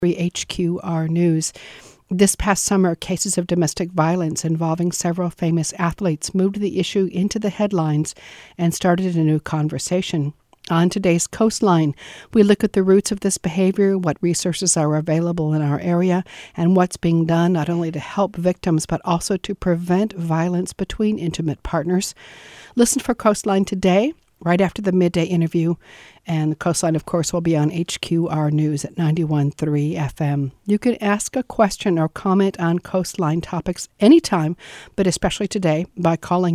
HQR News. This past summer, cases of domestic violence involving several famous athletes moved the issue into the headlines and started a new conversation. On today's Coastline, we look at the roots of this behavior, what resources are available in our area, and what's being done not only to help victims but also to prevent violence between intimate partners. Listen for Coastline today, right after the midday interview. And the Coastline, of course, will be on HQR News at 91.3 FM. You can ask a question or comment on Coastline topics anytime, but especially today, by calling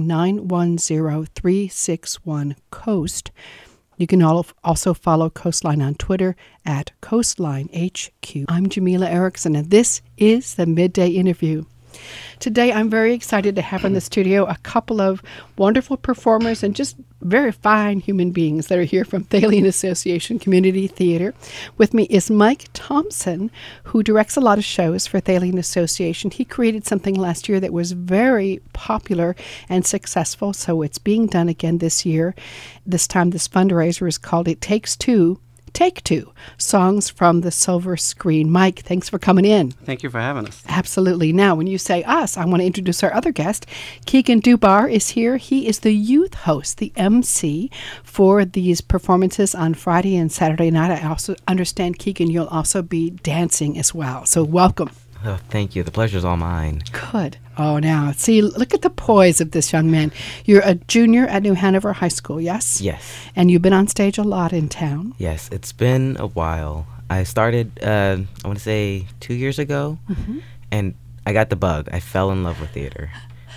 910-361-COAST. You can also follow Coastline on Twitter at CoastlineHQ. I'm Jamila Erickson, and this is the Midday Interview. Today, I'm very excited to have in the studio a couple of wonderful performers and just very fine human beings that are here from Thalian Association Community Theater. With me is Mike Thompson, who directs a lot of shows for Thalian Association. He created something last year that was very popular and successful, so it's being done again this year. This time, this fundraiser is called It Takes Two. Take Two, Songs from the Silver Screen. Mike, thanks for coming in. Thank you for having us. Absolutely. Now, when you say us, I want to introduce our other guest. Keegan Dubar is here. He is the youth host, the MC, for these performances on Friday and Saturday night. I also understand, Keegan, you'll also be dancing as well. So welcome. Oh, thank you. The pleasure's all mine. Good. Oh, now, see, look at the poise of this young man. You're a junior at New Hanover High School, yes? Yes. And you've been on stage a lot in town. Yes, it's been a while. I started, I want to say 2 years ago, and I got the bug. I fell in love with theater.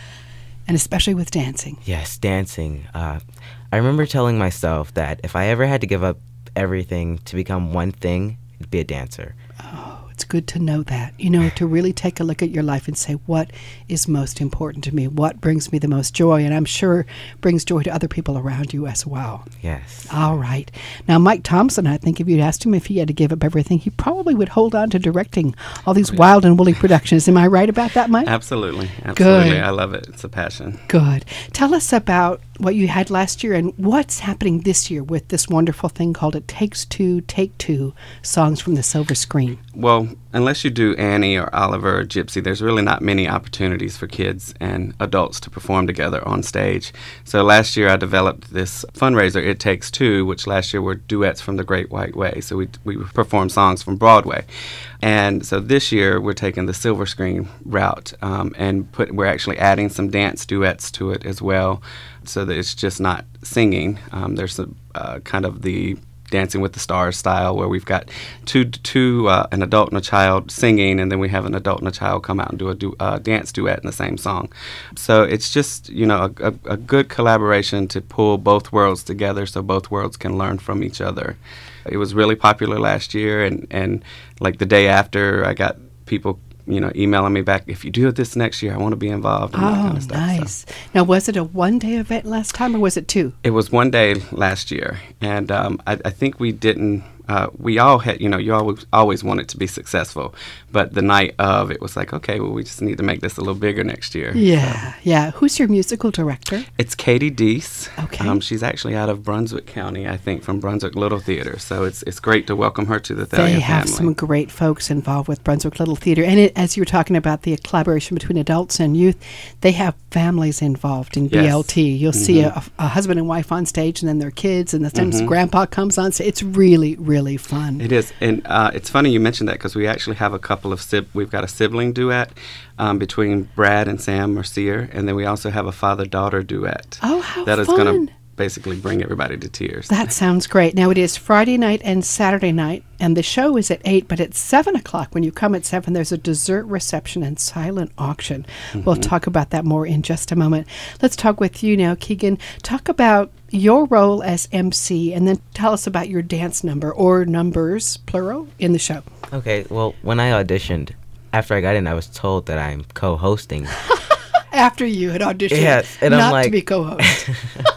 And especially with dancing. Yes, dancing. I remember telling myself that if I ever had to give up everything to become one thing, it'd be a dancer. It's good to know that, to really take a look at your life and say, what is most important to me? What brings me the most joy? And I'm sure brings joy to other people around you as well. Yes. All right. Now, Mike Thompson, I think if you'd asked him if he had to give up everything, he probably would hold on to directing all these wild and woolly productions. Am I right about that, Mike? Absolutely. Good. I love it. It's a passion. Good. Tell us about what you had last year and what's happening this year with this wonderful thing called It Takes Two, Take Two, Songs from the Silver Screen. Well, unless you do Annie or Oliver or Gypsy, there's really not many opportunities for kids and adults to perform together on stage. So last year I developed this fundraiser, It Takes Two, which last year were duets from The Great White Way. So we performed songs from Broadway. And so this year we're taking the silver screen route and we're actually adding some dance duets to it as well, so that it's just not singing. There's a kind of the Dancing with the Stars style where we've got two an adult and a child singing, and then we have an adult and a child come out and do a dance duet in the same song. So it's just a good collaboration to pull both worlds together so both worlds can learn from each other. It was really popular last year, and like the day after, I got people emailing me back, if you do this next year, I want to be involved and that kind of stuff. Nice. So. Now, was it a one-day event last time, or was it two? It was 1 day last year, and I think we didn't. We all had, you always want it to be successful, but the night of, it was like, okay, well, we just need to make this a little bigger next year. Yeah, yeah. Who's your musical director? It's Katie Deese. Okay. She's actually out of Brunswick County, I think, from Brunswick Little Theater, so it's great to welcome her to the Thalian family. They have some great folks involved with Brunswick Little Theater, and as you were talking about the collaboration between adults and youth, they have families involved in BLT. You'll see a husband and wife on stage, and then their kids, and sometimes grandpa comes on stage. It's really, really fun. It is, and it's funny you mentioned that because we actually have a couple of we've got a sibling duet between Brad and Sam Mercier, and then we also have a father-daughter duet. Oh, how that fun! Is going to basically bring everybody to tears. That sounds great. Now, it is Friday night and Saturday night, and the show is at 8, but at 7 o'clock, when you come at 7, there's a dessert reception and silent auction. We'll talk about that more in just a moment. Let's talk with you now, Keegan. Talk about your role as MC, and then tell us about your dance number, or numbers, plural, in the show. Okay, well, when I auditioned, after I got in, I was told that I'm co-hosting. After you had auditioned, yes, and not I'm like, to be co-host.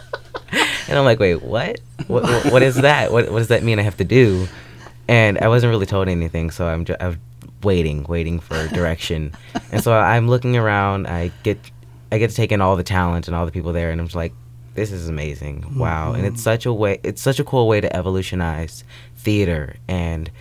And I'm like, wait, what? What is that? What does that mean I have to do? And I wasn't really told anything, so I was waiting for direction. And so I'm looking around. I get to take in all the talent and all the people there, and I'm just like, this is amazing. Wow. And it's such a cool way to evolutionize theater and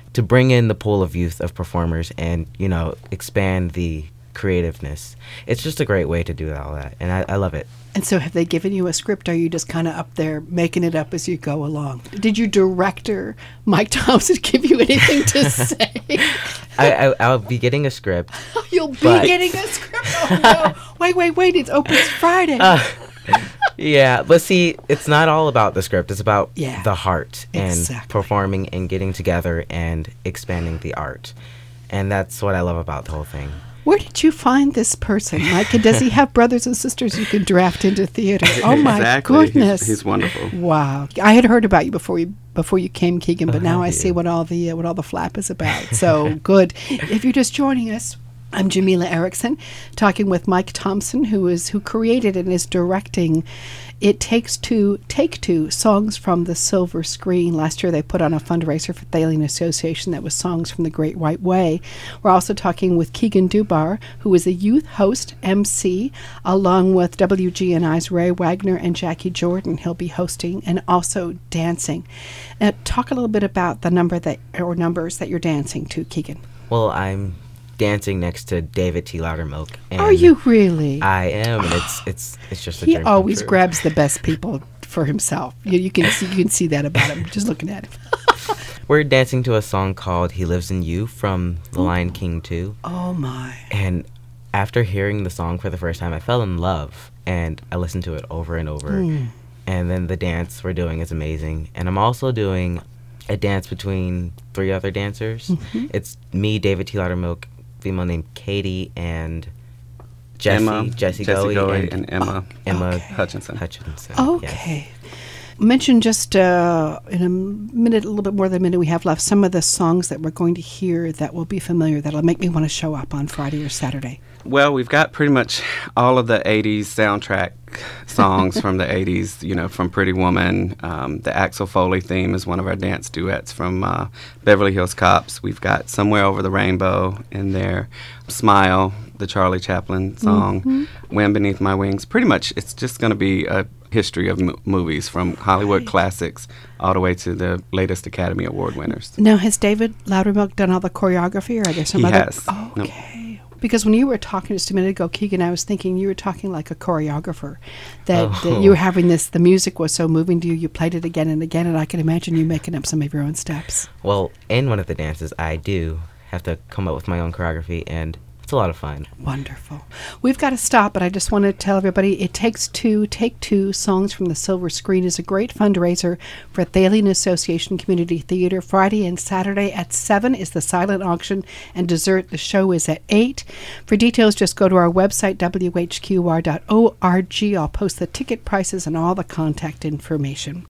to bring in the pool of youth of performers and, expand the creativeness. It's just a great way to do all that, and I love it. And so have they given you a script, or are you just kind of up there making it up as you go along? Did your director, Mike Thompson, give you anything to say? I'll be getting a script. You'll be getting a script? Oh, no. Wait. It opens Friday. Yeah, but see, it's not all about the script. It's about the heart and performing and getting together and expanding the art. And that's what I love about the whole thing. Where did you find this person, Mike? And does he have brothers and sisters you can draft into theater? Oh, my goodness. He's wonderful. Wow. I had heard about you before you came, Keegan, but now I see what all the flap is about. So good. If you're just joining us, I'm Jamila Erickson, talking with Mike Thompson, who created and is directing It Takes Two, Take Two, Songs from the Silver Screen. Last year they put on a fundraiser for Thalian Association that was Songs from the Great White Way. We're also talking with Keegan Dubar, who is a youth host, MC, along with WGNI's Ray Wagner and Jackie Jordan. He'll be hosting and also dancing. Talk a little bit about the numbers that you're dancing to, Keegan. Well, I'm dancing next to David T. Loudermilk. Are you really? I am, and it's just a he dream always come true. grabs the best people for himself. You can see that about him just looking at him. We're dancing to a song called He Lives in You from The Lion King 2. Oh my. And after hearing the song for the first time, I fell in love, and I listened to it over and over. And then the dance we're doing is amazing. And I'm also doing a dance between 3 other dancers. It's me, David T. Loudermilk, female named Katie, and Jessie Goey, and Emma Hutchinson. Okay. Yes. Mention just in a minute, a little bit more than a minute we have left, some of the songs that we're going to hear that will be familiar, that'll make me want to show up on Friday or Saturday. Well, we've got pretty much all of the 80s soundtrack songs from the 80s, from Pretty Woman. The Axel Foley theme is one of our dance duets from Beverly Hills Cops. We've got Somewhere Over the Rainbow in there. Smile, the Charlie Chaplin song. Wind Beneath My Wings. Pretty much it's just going to be a history of movies from Hollywood classics all the way to the latest Academy Award winners. Now, has David Loudermilk done all the choreography, or are there some other? He has. Okay. Nope. Because when you were talking just a minute ago, Keegan, I was thinking you were talking like a choreographer, that you were having the music was so moving to you, you played it again and again, and I can imagine you making up some of your own steps. Well, in one of the dances, I do have to come up with my own choreography, and it's a lot of fun. Wonderful. We've got to stop, but I just want to tell everybody It Takes Two, Take Two, Songs from the Silver Screen is a great fundraiser for Thalian Association Community Theater. Friday and Saturday at 7 is the silent auction, and dessert. The show is at 8. For details, just go to our website, whqr.org. I'll post the ticket prices and all the contact information.